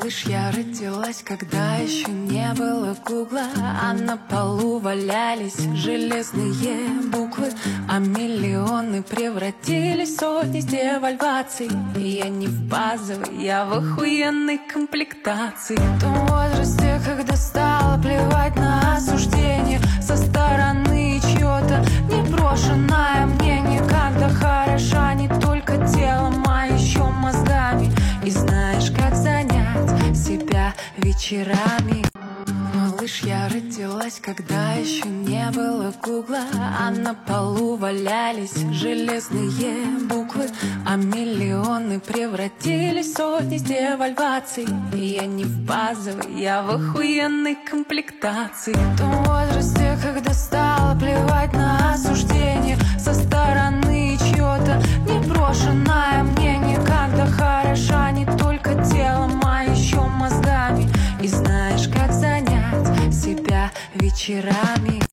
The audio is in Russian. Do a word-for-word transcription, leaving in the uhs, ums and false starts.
Малыш, я родилась, когда еще не было гугла, а на полу валялись железные буквы, а миллионы превратились в сотни с девальваций. И я не в базовой, я в охуенной комплектации. В том возрасте, когда стало плевать на осуждение со стороны чьё-то непрошенное мнение, когда хороша не только телом, а еще мозгами, и знаешь, как занять себя вечерами. Малыш, я родилась, когда еще не было гугла, а на полу валялись железные буквы, а миллионы превратились в сотни с девальваций. И я не в базовой, я в охуенной комплектации. В том возрасте, когда стало плевать на осуждение со стороны чьё-то непрошенное мнение, когда хороша не только телом, а еще мозгами, и знаешь, как занять себя вечерами.